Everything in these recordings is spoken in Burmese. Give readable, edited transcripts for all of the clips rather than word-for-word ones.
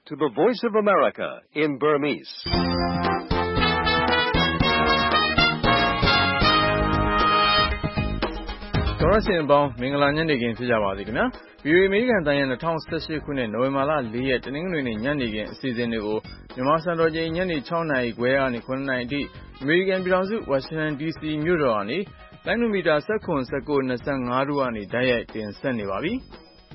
to the Voice of America in Burmese. ။သောရရှင်ပေါင်းမင်္ဂလာညနေခင်းဖြစ်ကြပါစေခင်ဗျာ။ VOA အမေရိကန်တိုင်းရဲ့2018ခုနှစ်နိုဝင်ဘာလ4ရက်တနင်္ဂနွေနေ့ညနေခင်းအစီအစဉ်တွေကိုမြန်မာစံတော်ချိန်ညနေ6နာရီခွဲကနေ9နာရီအထိအမေရိကန်ပြည်ထောင်စုဝါရှင်တန် DC မြို့တော်ကနေလိုင်းနိုမီတာ19 19 25တို့ကနေတိုက်ရိုက်တင်ဆက်နေပါပြီ။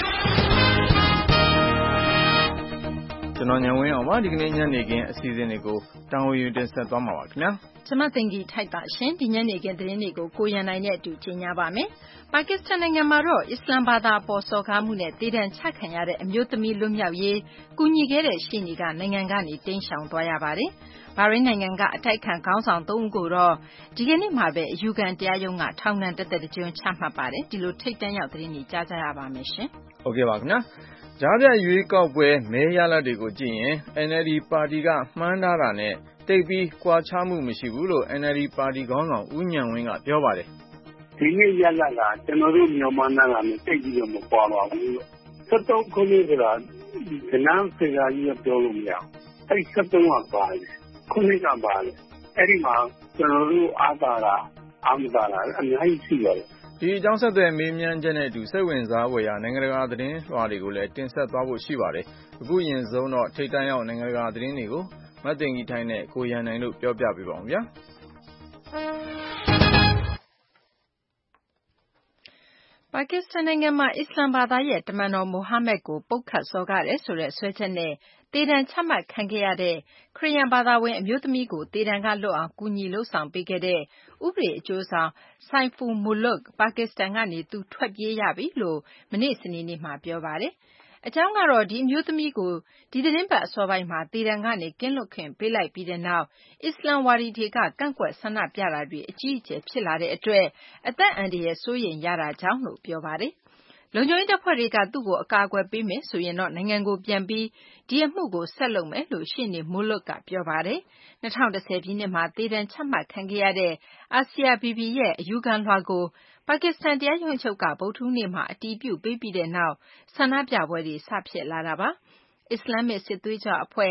ကျွန်တော်ညဝင်းအောင်ပါဒီကနေ့ညနေခင်းအစီအစဉ်တွေကိုတာဝန်ယူတင်ဆက်သွားမှာပါခင်ဗျာ။ကျွန်မတင်ကြီးထိုက်ပါရှင်ဒီညနေခင်းသတင်းတွေကိုကိုရန်နိုင်နဲ့အတူကြီးညာပါမယ်။ပါကစ္စတန်နိုင်ငံမှာတော့အစ္စလမ်ဘာသာပေါ်စော်ကားမှုနဲ့တည်တံ့ချခံရတဲ့အမျိုးသမီးလွတ်မြောက်ရေးကူညီခဲ့တဲ့ရှေ့နေကနိုင်ငံကနေတိမ်းရှောင်သွားရပါတယ်။ဘာရိန်းနိုင်ငံကအတိုက်ခံခေါင်းဆောင်3ဦးကိုတော့ဒီကနေ့မှပဲအယူခံတရားရုံးကထောင်ဒဏ်တစ်သက်တကျွန်းချမှတ်ပါတယ်။ဒီလိုထိတ်တန့်ရောက်သတင်းတွေကြားကြရပါမယ်ရှင်။ဟုတ်ကဲ့ပါခင်ဗျာ။ကြားပြရွေးကောက်ပွဲမဲရလဒ်တွေကိုကြည့်ရင် NLD ပါတီကမှန်းထားတာနဲ့တိတ်ပြီးကွာခြားမှုမရှိဘူးလို့ NLD ပါတီခေါင်းဆောင်ဦးဉာဏ်ဝင်းကပြောပါတယ်။ဒီနေ့ရလဒ်ကကျွန်တော်တို့မြန်မာနိုင်ငံနဲ့တိတ်ပြီးတော့မကွာပါဘူး။73ခုနှစ်ကကနန်းဖေရာကြီးပြောလို့မရဘူး။အဲ့73ကပါတယ်။ခုနှစ်ကပါတယ်။အဲ့ဒီမှာကျွန်တော်တို့အားသာတာအမှန်တရားအများကြီးရှိပါတယ်။ဒီအကြောင်းဆက်သွယ်မေးမြန်းချက်နဲ့အတူစိတ်ဝင်စားဖွယ်ရာနိုင်ငံတကာသတင်းလွှာတွေကိုလည်းတင်ဆက်သွားဖို့ရှိပါတယ်။အခုရင်ဆုံးတော့ထိပ်တန်းရောက်နိုင်ငံတကာသတင်းတွေကိုမတ်တင်ကြီးထိုင်းနဲ့ကိုရန်နိုင်တို့ပြောပြပေးပါအောင်ဗျာ။ပါကစ္စတန်နိုင်ငံမှာအစ္စလမ်ဘာသာရဲ့တမန်တော်မိုဟာမက်ကိုပုတ်ခတ်စော်ကားတယ်ဆိုတဲ့ဆွဲချက်နဲ့သေဒဏ်ချမှတ်ခံခဲ့ရတဲ့ခရစ်ယာန်ဘာသာဝင်အမျိုးသမီးကိုသေဒဏ်ကလွတ်အောင်ကူညီလုပ်ဆောင်ပေးခဲ့တဲ့ဥပဒေအကျိုးဆောင်Saiful Mulook ပါကစ္စတန်ကနေသူထွက်ပြေးရပြီလို့မနေ့စနေနေ့မှာပြောပါတယ်။အကြောင်းကတော့ဒီအမျိုးသမီးကိုဒီသတင်းပတ်အစောပိုင်းမှာသေဒဏ်ကနေကင်းလွတ်ခွင့်ပေးလိုက်ပြီးတဲ့နောက်အစ္စလမ်ဝါဒီတွေကကန့်ကွက်ဆန္ဒပြတာတွေအကြီးအကျယ်ဖြစ်လာတဲ့အတွက်အသက်အန္တရာယ်စိုးရိမ်ရတာကြောင့်လို့ပြောပါတယ်။လုံခြုံရေးတပ်ဖွဲ့တွေကသူ့ကိုအကာအကွယ်ပေးမယ်ဆိုရင်တော့နိုင်ငံကိုပြန်ပြီးဒီအမှုကိုဆက်လုပ်မယ်လို့ရှေ့နေ Mullock ကပြောပါတယ်။2010ပြည့်နှစ်မှာသေဒဏ်ချမှတ်ခံခဲ့ရတဲ့ Asia Bibi ရဲ့အယူခံလွှာကိုပါကစ္စတန်တရားရုံးချုပ်ကဗုဒ္ဓဟူးနေ့မှာအတည်ပြုပေးပြီးတဲ့နောက်ဆန္ဒပြပွဲတွေစဖြစ်လာတာပါ။အစ္စလာမစ်စစ်သွေးကြွအဖွဲ့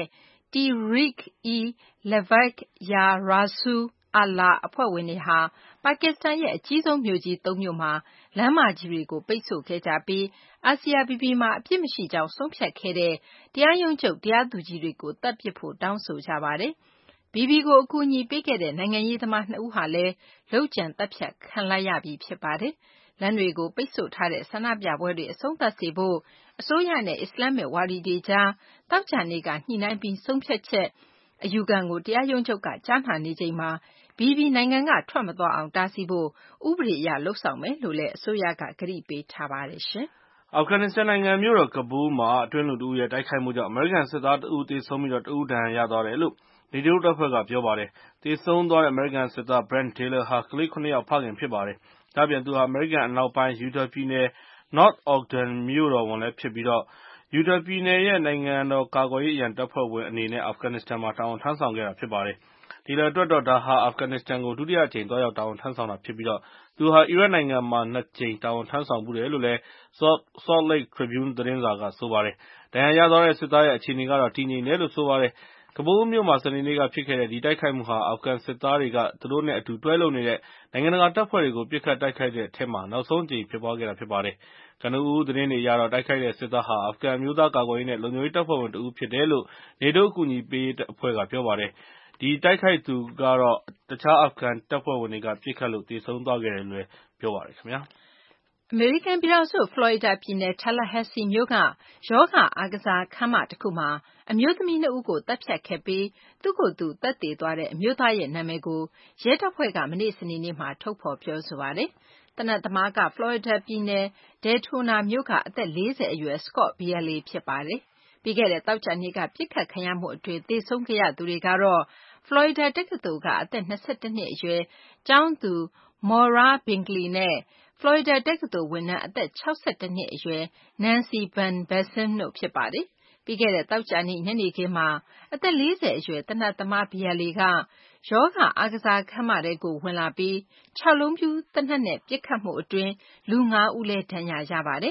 Tehreek-e-Labbaik Ya Rasool Allah အဖွဲ့ဝင်တွေဟာပါကစ္စတန်ရဲ့အကြီးဆုံးမြို့ကြီး3မြို့မှာလမ်းမကြီးတွေကိုပိတ်ဆို့ခဲ့ကြပြီးAsia Bibi မှာအပြစ်မရှိကြောင်းဆုံးဖြတ်ခဲ့တဲ့တရားရုံးချုပ်တရားသူကြီးတွေကိုတပ်ပစ်ဖို့တောင်းဆိုကြပါတယ်။ Bibi ကိုအကူအညီပေးခဲ့တဲ့နိုင်ငံရေးသမား2ဦးဟာလည်းလုပ်ကြံတပ်ဖြတ်ခံလိုက်ရပြီဖြစ်ပါတယ်။လမ်းတွေကိုပိတ်ဆို့ထားတဲ့ဆန္ဒပြပွဲတွေအဆုံးသတ်စေဖို့အစိုးရနဲ့အစ္စလာမစ်ဝါဒီတွေကြားသောကြာနေ့ကညှိနှိုင်းပြီးဆုံးဖြတ်ချက်အယူခံကိုတရားရုံးချုပ်ကကြားနာနေချိန်မှာ Bibi နိုင်ငံကထွက်မသွားအောင်တားဆီးဖို့ဥပဒေအရလုပ်ဆောင်မယ်လို့လည်းအစိုးရကကတိပေးထားပါတယ်ရှင်။အာဖဂန်နစ္စတန်နိုင်ငံမြို့တော်ကဘူးလ်မှာအတွင်းလူတဦးရဲ့တိုက်ခိုက်မှုကြောင့်အမေရိကန်စစ်သားတဦးသေဆုံးပြီးတဦးဒဏ်ရာရသွားတယ်လို့နေတိုးတပ်ဖွဲ့ကပြောပါတယ်။သေဆုံးသွားတဲ့အမေရိကန်စစ်သား Brent Taylor ဟာကလေး7ယောက်ဖခင်ဖြစ်ပါတယ်။ဒါ့အပြင်သူဟာအမေရိကန်အနောက်ပိုင်း Utah ပြည်နယ် North Ogden မြို့တော်ဝန်လည်းဖြစ်ပြီးUtah ပြည်နယ်ရဲ့နိုင်ငံတော်ကာကွယ်ရေးအရန်တပ်ဖွဲ့ဝင်အနေနဲ့အာဖဂန်နစ္စတန်မှာတာဝန်ထမ်းဆောင်ခဲ့တာဖြစ်ပါတယ်။ဒီအတွက်တော့ဒါဟာအာဖဂန်နစ္စတန်ကိုဒုတိယအကြိမ်သွားရောက်တာဝန်ထမ်းဆောင်တာဖြစ်ပြီးသူဟာအီရတ်နိုင်ငံမှာ2ကြိမ်တာဝန်ထမ်းဆောင်ဖူးတယ်လို့လည်း Salt Lake Tribune သတင်းစာကဆိုပါတယ်။ဒဏ်ရာရသွားတဲ့စစ်သားရဲ့အခြေအနေကတော့တည်ငြိမ်တယ်လို့ဆိုပါတယ်။ကဘူးလ်မြို့မှာစနေနေ့ကဖြစ်ခဲ့တဲ့ဒီတိုက်ခိုက်မှုဟာအာဖဂန်စစ်သားတွေကသူတို့နဲ့အတူတွဲလုပ်နေတဲ့နိုင်ငံတကာတပ်ဖွဲ့တွေကိုပစ်ခတ်တိုက်ခိုက်တဲ့အထဲမှာနောက်ဆုံးအကြိမ်ဖြစ်ပွားခဲ့တာဖြစ်ပါတယ်။ကနဦးသတင်းတွေအရတော့တိုက်ခိုက်တဲ့စစ်သားဟာအာဖဂန်အမျိုးသားကာကွယ်ရေးနဲ့လုံခြုံရေးတပ်ဖွဲ့ဝင်တဦးဖြစ်တယ်လို့နေတိုးအကူအညီပေးရေးအဖွဲ့ကပြောပါတယ်။ဒီတိုက်ခိုက်သူကတော့တခြားအာဖဂန်တပ်ဖွဲ့ဝင်တွေကပစ်ခတ်လို့သေဆုံးသွားခဲ့တယ်လို့ပြောပါတယ်ခင်ဗျာ။အမေရိကန်ပြည်ထောင်စုဖလော်ရီဒါပြည်နယ် Tallahassee မြို့ကယောဂအားကစားခန်းမတခုမှာအမျိုးသမီး2ဦးကိုတပ်ဖြတ်ခဲ့ပြီးသူ့ကိုယ်သူသတ်သေသွားတဲ့အမျိုးသားရဲ့နာမည်ကိုရဲတပ်ဖွဲ့ကမနေ့စနေနေ့မှာထုတ်ဖော်ပြောဆိုပါတယ်။သေနတ်သမားကဖလော်ရီဒါပြည်နယ် Daytona မြို့ကအသက်40အရွယ် Scott Beasley ဖြစ်ပါတယ်။ပြီးခဲ့တဲ့သောကြာနေ့ကပစ်ခတ်ခံရမှုအတွင်းသေဆုံးခဲ့ရသူတွေကတော့ဖလော်ရီဒါတက္ကသိုလ်ကအသက်21နှစ်အရွယ်ကျောင်းသူ Maura Bingley နဲ့ဖလော်ရီဒါတက္ကသိုလ်ဝန်ထမ်းအသက်61နှစ်အရွယ် Nancy Van Besen တို့ဖြစ်ပါတယ်။ပြီးခဲ့တဲ့သောကြာနေ့ညနေခင်းမှာအသက်40အရွယ်သေနတ်သမား Beasley ကယောဂအားကစားခန်းမထဲကိုဝင်လာပြီး6လုံးပြူးသေနတ်နဲ့ပစ်ခတ်မှုအတွင်းလူ5ဦးလည်းဒဏ်ရာရပါတယ်။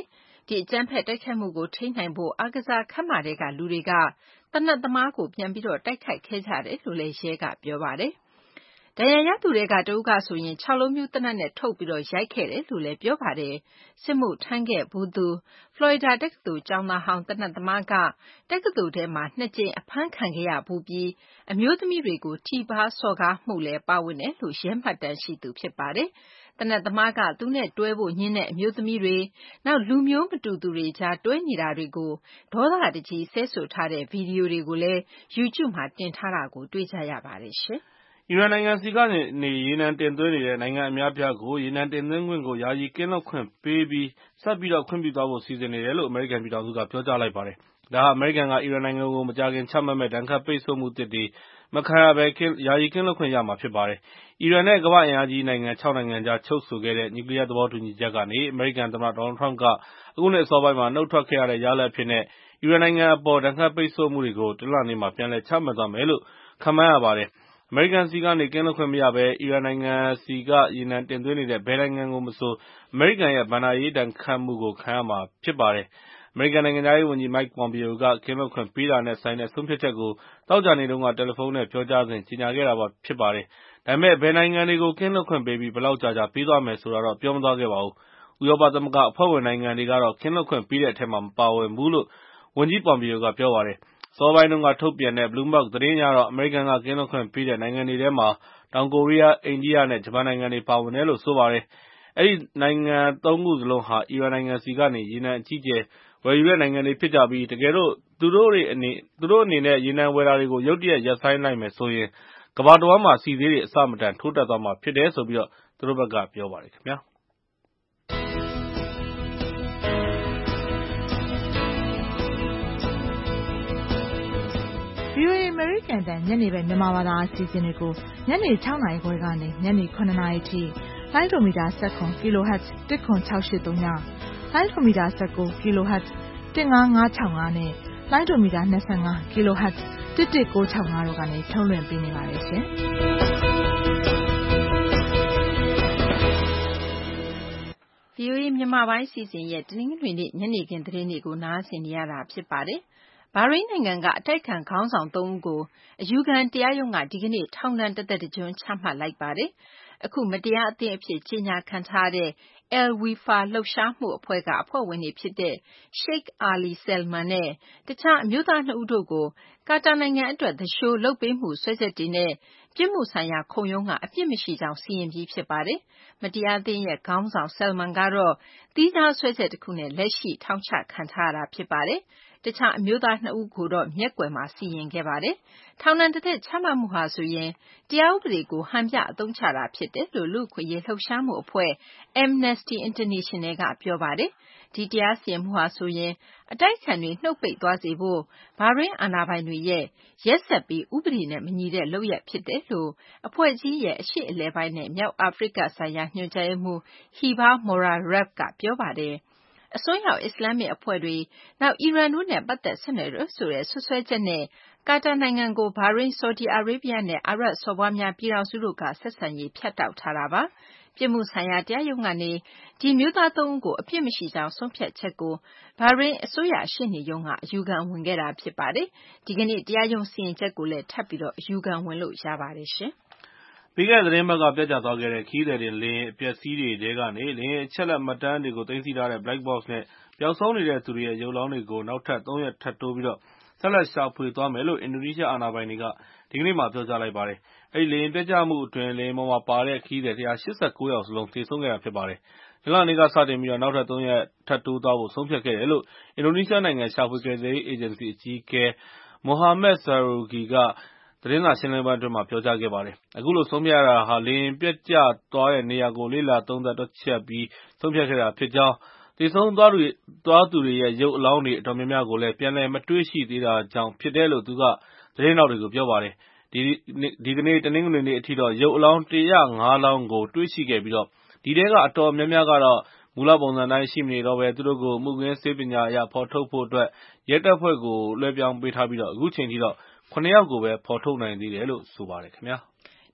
ဒီအကြမ်းဖက်တိုက်ခိုက်မှုကိုထိန်းနိုင်ဖို့အားကစားခန်းမတွေကလူတွေကသေနတ်သမားကိုပြန်ပြီးတိုက်ခိုက်ခဲ့ကြတယ်လို့လည်းရဲကပြောပါတယ်။ဒဏ်ရာရသူတွေကတဦးကဆိုရင်6လုံးမျိုးသေနတ်နဲ့ထုတ်ပြီးရိုက်ခဲ့တယ်လို့လည်းပြောပါတယ်။စစ်မှုထမ်းခဲ့ဘူးသူဖလော်ရီဒါတက္ကသိုလ်ကျောင်းသားဟောင်းသေနတ်သမားကတက္ကသိုလ်ထဲမှာ2ကြိမ်အဖမ်းခံခဲ့ရဘူးပြီးအမျိုးသမီးတွေကိုထိပါစော်ကားမှုလည်းပါဝင်တယ်လို့ရဲမှတ်တမ်းရှိသူဖြစ်ပါတယ်။သေနတ်သမားကသူနဲ့တွဲဖို့ညှင်းတဲ့အမျိုးသမီးတွေနောက်လူမျိုးမတူသူတွေကြားတွဲနေတာတွေကိုဒေါသတကြီးဆဲဆိုထားတဲ့ဗီဒီယိုတွေကိုလည်း YouTube မှာတင်ထားတာကိုတွေ့ကြရပါတယ်ရှင်။အီရန်နိုင်ငံဆီကနေရေနံတင်သွင်းနေတဲ့နိုင်ငံအများအပြားကိုရေနံတင်သွင်းခွင့်ကိုယာယီကင်းလွတ်ခွင့်ပေးပြီးဆက်ပြီးခွင့်ပြုသွားဖို့စီစဉ်နေတယ်လို့အမေရိကန်ပြည်ထောင်စုကပြောကြားလိုက်ပါတယ်။ဒါဟာအမေရိကန်ကအီရန်နိုင်ငံကိုမကြာခင်ချမှတ်မယ့်ဒဏ်ခတ်ပိတ်ဆို့မှုသစ်တွေမခံရဘဲယာယီကင်းလွတ်ခွင့်ရမှာဖြစ်ပါတယ်။အီရန်နဲ့ကမ္ဘာ့အင်အားကြီးနိုင်ငံ6နိုင်ငံကြားချုပ်ဆိုခဲ့တဲ့နျူကလီးယားသဘောတူညီချက်ကနေအမေရိကန်သမ္မတဒေါ်နယ်လ်ထရမ့်ကအခုနှစ်အစောပိုင်းမှာနှုတ်ထွက်ခဲ့ရတဲ့ရလဒ်အဖြစ်နဲ့အီရန်နိုင်ငံအပေါ်ဒဏ်ခတ်ပိတ်ဆို့မှုတွေကိုတနင်္လာနေ့မှာပြန်လည်ချမှတ်သွားမယ်လို့ခန့်မှန်းရပါတယ်။အမေရိကန်ဆီကနေကင်းလွတ်ခွင့်မရဘဲအီရန်နိုင်ငံဆီကရေနံတင်သွင်းနေတဲ့ဘယ်နိုင်ငံကိုမဆိုအမေရိကန်ရဲ့ဘဏ္ဍာရေးဒဏ်ခတ်မှုကိုခံရမှာဖြစ်ပါတယ်။အမေရိကန်နိုင်ငံခြားရေးဝန်ကြီး Mike Pompeo ကကင်းလွတ်ခွင့်ပေးတာနဲ့ဆိုင်တဲ့ဆုံးဖြတ်ချက်ကိုသောကြာနေ့တုန်းကတယ်လီဖုန်းနဲ့ပြောကြားစဉ်ကြေညာခဲ့တာဖြစ်ပါတယ်။ဒါပေမဲ့ဘယ်နိုင်ငံတွေကိုကင်းလွတ်ခွင့်ပေးပြီးဘယ်လောက်ကြာပေးသွားမယ်ဆိုတာတော့ပြောမသွားခဲ့ပါဘူး။ဥရောပသမဂ္ဂအဖွဲ့ဝင်နိုင်ငံတွေကတော့ကင်းလွတ်ခွင့်ပေးတဲ့အထဲမှာမပါဝင်ဘူးလို့ဝန်ကြီး Pompeo ကပြောပါတယ်။အစောပိုင်းတုန်းကထုတ်ပြန်တဲ့ Bloomberg သတင်းအရတော့အမေရိကန်ကကင်းလွတ်ခွင့်ပေးတဲ့နိုင်ငံတွေထဲမှာတောင်ကိုရီးယား၊အိန္ဒိယနဲ့ဂျပန်နိုင်ငံတွေပါဝင်တယ်လို့ဆိုပါတယ်။အဲဒီနိုင်ငံ3ခုစလုံးဟာအီရန်နိုင်ငံဆီကနေရေနံအကြီးအကျယ်ဝယ်ယူတဲ့နိုင်ငံတွေဖြစ်ကြပြီးတကယ်လို့သူတို့အနေနဲ့ရေနံဝယ်တာတွေကိုရုတ်တရက်ရပ်ဆိုင်းလိုက်မယ်ဆိုရင်ကမ္ဘာတဝှမ်းမှာဆီဈေးတွေအဆမတန်ထိုးတက်သွားမှာဖြစ်တယ်လို့သူတို့ဘက်ကပြောပါတယ်ခင်ဗျာ။ VOA အမေရိကန်တန်ညနေပဲမြန်မာဘာသာအစီအစဉ်တွေကိုညနေ6နာရီခွဲကနေညနေ9နာရီထိလိုင်းဒိုမီတာ17 kHz 10683ညလိုင်းဒိုမီတာ19 kHz 15565နဲ့လိုင်းဒိုမီတာ25 kHz 11965တို့ကနေထုတ်လွှင့်ပေးနေပါတယ်ရှင်။ VOA မြန်မာပိုင်းအစီအစဉ်ရဲ့တနင်္ဂနွေနေ့ညနေခင်းသတင်းတွေကိုနားဆင်နေရတာဖြစ်ပါတယ်။ဘာရိန်းနိုင်ငံကအတိုက်အခံခေါင်းဆောင်3ဦးကိုအယူခံတရားရုံးကဒီကနေ့ထောင်ဒဏ်တသက်တကျွန်းချမှတ်လိုက်ပါတယ်။အခုမတရားအသင်းအဖြစ်ကြေညာခံထားတဲ့ Al-Wefaa လှုပ်ရှားမှုအဖွဲ့ကအဖွဲ့ဝင်တွေဖြစ်တဲ့ Sheikh Ali Salman နဲ့တခြားအမျိုးသား2ဦးတို့ကိုကာတာနိုင်ငံအတွက်သူလျှိုလုပ်ပေးမှုစွဲချက်တွေနဲ့ပြစ်မှုဆိုင်ရာခုံရုံးကအပြစ်မရှိကြောင်းစီရင်ပြီးဖြစ်ပါတယ်။မတရားအသင်းရဲ့ခေါင်းဆောင် Salman ကတော့သီးခြားစွဲချက်တစ်ခုနဲ့လက်ရှိထောင်ချခံထားရတာဖြစ်ပါတယ်။တခြားအမျိုးသား2ဦးကိုတော့မျက်ကွယ်မှာစီရင်ခဲ့ပါတယ်။ထောင်ဒဏ်တစ်သက်ချမှတ်မှုဟာဆိုရင်တရားဥပဒေကိုဟန်ပြအသုံးချတာဖြစ်တယ်လို့လူ့အခွင့်အရေးလှုပ်ရှားမှုအဖွဲ့ Amnesty International ကပြောပါတယ်။ဒီတရားစီရင်မှုဟာဆိုရင်အတိုက်အခံတွေနှုတ်ပိတ်သွားစေဖို့ဘာရိန်းအာဏာပိုင်တွေရဲ့ရက်စက်ပြီးဥပဒေနဲ့မညီတဲ့လုပ်ရပ်ဖြစ်တယ်လို့အဖွဲ့ကြီးရဲ့အရှေ့အလယ်ပိုင်းနဲ့မြောက်အာဖရိကဆိုင်ရာညွှန်ကြားရေးမှူး Hiba Mourarraf ကပြောပါတယ်။အစွန်းရောက်အစ္စလာမ္မစ်အဖွဲ့တွေနောက်အီရန်တို့နဲ့ပတ်သက်ဆက်နွယ်တယ်ဆိုတဲ့စွပ်စွဲချက်နဲ့ကာတာနိုင်ငံကိုဘာရိန်းဆော်ဒီအာရေးဗျနဲ့အာရပ်စော်ဘွားများပြည်ထောင်စုတို့ကဆက်ဆံရေးဖြတ်တောက်ထားတာပါ။ပြစ်မှုဆိုင်ရာတရားရုံးကနေဒီမျိုးသား3ဦးကိုအပြစ်မရှိကြောင်းဆုံးဖြတ်ချက်ကိုဘာရိန်းအစိုးရရှေ့နေရုံးကအယူခံဝင်ခဲ့တာဖြစ်ပါတယ်။ဒီကနေ့တရားရုံးစီရင်ချက်ကိုလည်းထပ်ပြီးအယူခံဝင်လို့ရပါတယ်ရှင်။ပြီးခဲ့တဲ့သတင်းပတ်ကပြတ်ကျသွားခဲ့တဲ့ခရီးသည်တင်လေယာဉ်အပျက်အစီးတွေထဲကနေလေယာဉ်အချက်အလက်မှတ်တမ်းတွေကိုသိမ်းဆည်းထားတဲ့ Black Box နဲ့ပျောက်ဆုံးနေတဲ့သူတွေရဲ့ရုပ်အလောင်းတွေကိုနောက်ထပ်3ရက်ထပ်တိုးပြီးဆက်လက်ရှာဖွေသွားမယ်လို့အင်ဒိုနီးရှားအာဏာပိုင်တွေကဒီကနေ့မှပြောကြားလိုက်ပါတယ်။အဲဒီလေယာဉ်ပျက်ကျမှုအတွင်းလေယာဉ်ပေါ်မှာပါတဲ့ခရီးသည်189ယောက်စလုံးသေဆုံးခဲ့တာဖြစ်ပါတယ်။တနင်္လာနေ့ကစတင်ပြီးနောက်ထပ်3ရက်ထပ်တိုးသွားဖို့ဆုံးဖြတ်ခဲ့တယ်လို့အင်ဒိုနီးရှားနိုင်ငံရှာဖွေကယ်ဆယ်ရေးအေဂျင်စီအကြီးအကဲ Muhammad Syarudi ကသတင်းစာရှင်းလင်းပွဲအတွင်းပြောကြားခဲ့ပါတယ်။အခုလိုဆုံးဖြတ်ရတာဟာလေယာဉ်ပျက်ကျသွားတဲ့နေရာကိုလေ့လာသုံးသပ်တွက်ချက်ပြီးဆုံးဖြတ်ခဲ့တာဖြစ်ကြောင်းသေဆုံးသွားသူတွေရဲ့ရုပ်အလောင်းတွေအတော်များများကိုလည်းပြန်လည်မတွေ့ရှိသေးတာကြောင့်ဖြစ်တယ်လို့သူကသတင်းထောက်တွေကိုပြောပါတယ်။ဒီကနေ့တနင်္ဂနွေနေ့အထိတော့ရုပ်အလောင်း105လောင်းကိုတွေ့ရှိခဲ့ပြီးဒီထဲကအတော်များများကတော့မူလပုံစံတိုင်းရှိမနေတော့ဘဲသူတို့ကိုမှုခင်းဆေးပညာအရဖော်ထုတ်ဖို့အတွက်ရဲတပ်ဖွဲ့ကိုလွှဲပြောင်းပေးထားပြီးအခုချိန်ထိတော့9ယောက်ကိုပဲဖော်ထုတ်နိုင်သေးတယ်လို့ဆိုပါတယ်ခင်ဗျာ။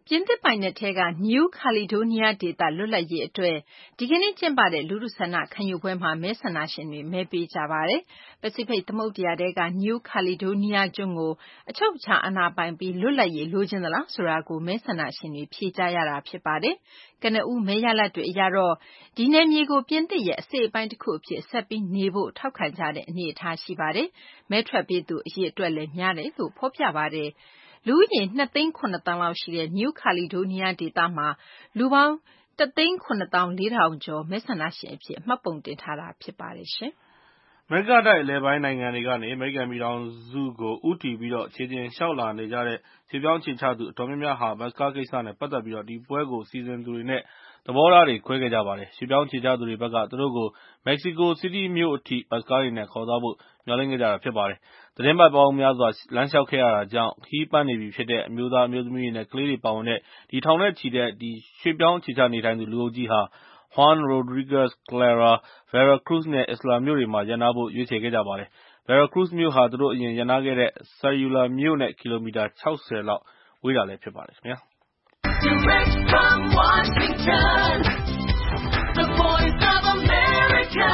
ပြင်သစ်ပိုင်နက်ထဲက New Caledonia ဒေသလွတ်လပ်ရေးအတွက်ဒီကနေ့ကျင်းပတဲ့လူထုဆန္ဒခံယူပွဲမှာမဲဆန္ဒရှင်တွေမဲပေးကြပါတယ်။ ပစိဖိတ်သမုဒ္ဒရာထဲက New Caledonia ကျွန်းကိုအချုပ်အခြာအာဏာပိုင်ပြီးလွတ်လပ်ရေးလိုချင်သလားဆိုတာကိုမဲဆန္ဒရှင်တွေဖြေကြားရတာဖြစ်ပါတယ်။ကနဦးမဲရလဒ်တွေအရတော့ဒီနယ်မြေကိုပြင်သစ်ရဲ့အစိတ်အပိုင်းတစ်ခုအဖြစ်ဆက်ပြီးနေဖို့ထောက်ခံကြတဲ့အနေအထားရှိပါတယ်။မဲထွက်ပေးသူအရေအတွက်လည်းများတယ်လို့ဖော်ပြပါတယ်။လူဦးရေ 2,700,000 လောက်ရှိတဲ့ New Caledonia ဒေသမှာလူပေါင်း 1,740,000 ကျော်မဲဆန္ဒရှင်အဖြစ်မှတ်ပုံတင်ထားတာဖြစ်ပါတယ်။အမေရိကတိုက်အလယ်ပိုင်းနိုင်ငံတွေကနေအမေရိကန်ပြည်ထောင်စုကိုဦးတည်ပြီးခြေကျင်လျှောက်လာနေကြတဲ့ရွှေ့ပြောင်းအခြေချသူအတော်များများဟာဘတ်စ်ကားကိစ္စနဲ့ပတ်သက်ပြီးဒီပွဲကိုစီစဉ်သူတွေနဲ့သဘောထားတွေခွဲခဲ့ကြပါတယ်။ရွှေ့ပြောင်းအခြေချသူတွေဘက်ကသူတို့ကိုမက္ကဆီကိုစီးတီးမြို့အထိဘတ်စ်ကားတွေနဲ့ခေါ်သွားဖို့မျှော်လင့်ခဲ့ကြတာဖြစ်ပါတယ်။သီတင်းပတ်ပေါင်းများစွာလမ်းလျှောက်ခဲ့ရတာကြောင့်ခရီးပတ်နေပြီဖြစ်တဲ့အမျိုးသားအမျိုးသမီးတွေနဲ့ကလေးတွေပါဝင်တဲ့ထောင်နဲ့ချီတဲ့ရွှေ့ပြောင်းအခြေချနေထိုင်သူလူအုပ်ကြီးဟာJuan Rodriguez, Clara, Veracruz နဲ့ Isla မြို့တွေမှာရပ်နားဖို့ရွေးချယ်ခဲ့ကြပါတယ်။ Veracruz မြို့ဟာသူတို့အရင်ရပ်နားခဲ့တဲ့ Sayula မြို့နဲ့ကီလိုမီတာ 60 လောက်ဝေးတာလည်းဖြစ်ပါတယ်ခင်ဗျာ။ Direct from Washington, the voice of America,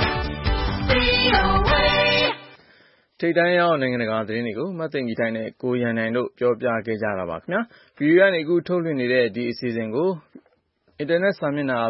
VOA ထိပ်တန်းရောက်နိုင်ငံတကာသတင်းတွေကိုမသိင်္ဂီထိုက်နဲ့ကိုရန်နိုင်တို့ပြောပြခဲ့ကြတာပါခင်ဗျာ။ VOA ကနေအခုထုတ်လွှင့်နေတဲ့ဒီအစီအစဉ်ကိုအင်တာနက်စာမျက်နှာ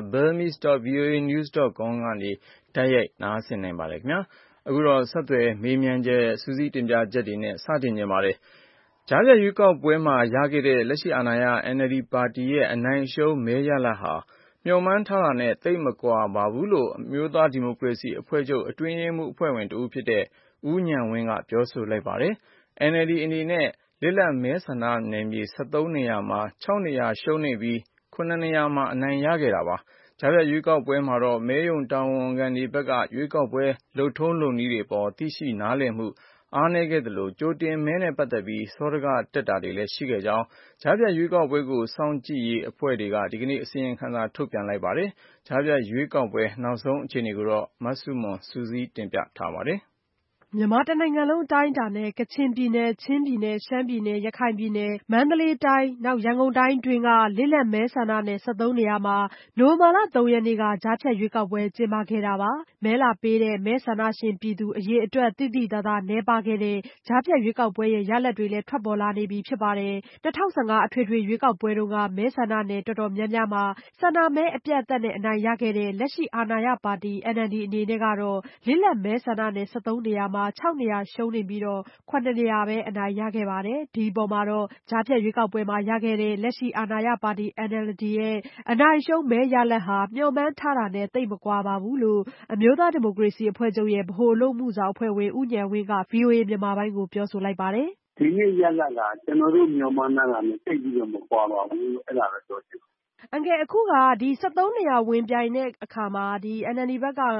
burmese.voanews.com ကနေတိုက်ရိုက်နားဆင်နိုင်ပါတယ်ခင်ဗျာ။အခုတော့ဆက်သွယ်မေးမြန်းချက်စူးစီးတင်ပြချက်တွေနဲ့စတင်ကြပါမယ်။ကြားဖြတ်ရွေးကောက်ပွဲမှာရခဲ့တဲ့လက်ရှိအာဏာရ NLD ပါတီရဲ့အနိုင်အရှုံးမဲရလဒ်ဟာမျှော်မှန်းထားတာနဲ့သိပ်မကွာပါဘူးလို့အမျိုးသားဒီမိုကရေစီအဖွဲ့ချုပ်အတွင်းရေးမှူးအဖွဲ့ဝင်တဦးဖြစ်တဲ့ဦးဉာဏ်ဝင်းကပြောဆိုလိုက်ပါတယ်။ NLD အနေနဲ့လစ်လပ်မဲဆန္ဒနယ်မြေ13နေရာမှာ6နေရာရှုံးနိမ့်ပြီး9နေရာမှာအနိုင်ရခဲ့တာပါ။ကြားဖြတ်ရွေးကောက်ပွဲမှာတော့မဲရုံတာဝန်ခံတွေဘက်ကရွေးကောက်ပွဲလုပ်ထုံးလုပ်နည်းတွေပေါ်သိရှိနားလည်မှုအားနည်းခဲ့သလိုကြိုတင်မဲနဲ့ပတ်သက်ပြီးစောဒကတက်တာတွေလည်းရှိခဲ့ကြောင်းကြားဖြတ်ရွေးကောက်ပွဲကိုစောင့်ကြည့်ရေးအဖွဲ့တွေကဒီကနေ့အစီရင်ခံစာထုတ်ပြန်လိုက်ပါတယ်။ကြားဖြတ်ရွေးကောက်ပွဲနောက်ဆုံးအခြေအနေကိုမဆုမွန်ကစုစည်းတင်ပြထားပါတယ်။မြန်မာတနိုင်ငံလုံးအတိုင်းအတာနဲ့ကချင်ပြည်နယ်၊ချင်းပြည်နယ်၊ရှမ်းပြည်နယ်၊ရခိုင်ပြည်နယ်၊မန္တလေးတိုင်း၊ရန်ကုန်တိုင်းအတွင်းကလစ်လပ်မဲဆန္ဒနယ်နေရာမှာနိုဝင်ဘာလ3ရက်နေ့ကကြားဖြတ်ရွေးကောက်ပွဲကျင်းပခဲ့တာပါ။မဲလာပေးတဲ့မဲဆန္ဒရှင်ပြည်သူအရေအတွက်သိသိသာသာနည်းပါးခဲ့တဲ့ကြားဖြတ်ရွေးကောက်ပွဲရဲ့ရလဒ်တွေလည်းထွက်ပေါ်လာနေပြီဖြစ်ပါတယ်။2015အထွေထွေရွေးကောက်ပွဲတုန်းကမဲဆန္ဒနယ်တော်တော်များများမှာဆန္ဒမဲအပြတ်အသတ်နဲ့အနိုင်ရခဲ့တဲ့လက်ရှိအာဏာရပါတီ NLD အနေနဲ့ကတော့လစ်လပ်မဲဆန္ဒနယ်နေရာမှာ6နေရာရှုံးနိမ့်ပြီး9နေရာပဲအနိုင်ရခဲ့ပါတယ်။ဒီအပေါ်မှာတော့ကြားဖြတ်ရွေးကောက်ပွဲမှာရခဲ့တဲ့လက်ရှိအာဏာရပါတီ NLD ရဲ့အနိုင်အရှုံးမဲရလဒ်ဟာမျှော်မှန်းထားတာနဲ့သိပ်မကွာပါဘူးလို့အမျိုးသားဒီမိုကရေစီအဖွဲ့ချုပ်ရဲ့ဗဟိုအလုပ်အမှုဆောင်အဖွဲ့ဝင်ဦးဉာဏ်ဝင်းက VOA မြန်မာပိုင်းကိုပြောဆိုလိုက်ပါတယ်။ဒီနေ့ရလဒ်ကကျွန်တော်တို့မျှော်မှန်းထားတာနဲ့သိပ်ပြီးတော့မကွာပါဘူးအဲ့ဒါပဲပြောချင်တယ်အန်ကယ်အခုကဒီ73နေရာဝင်ပြိုင်တဲ့အခါမှာဒီ NLD ဘက်က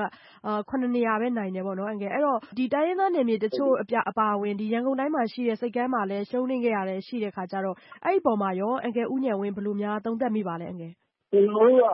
9နေရာပဲနိုင်တယ်ပေါ့နော်အန်ကယ်အဲ့တော့ဒီတိုင်းရင်းသားနယ်မြေတချို့အပါအဝင်ဒီရန်ကုန်တိုင်းမှာရှိတဲ့စိတ်ကမ်းမှာလည်းရှုံးနိမ့်ခဲ့ရတယ်ရှိတဲ့ခါကျတော့အဲ့ဒီပေါ်မှာရောအန်ကယ်ဦးဉာဏ်ဝင်းဘယ်လိုများသုံးသပ်မိပါလဲအန်ကယ်ကျွန်တော်တို့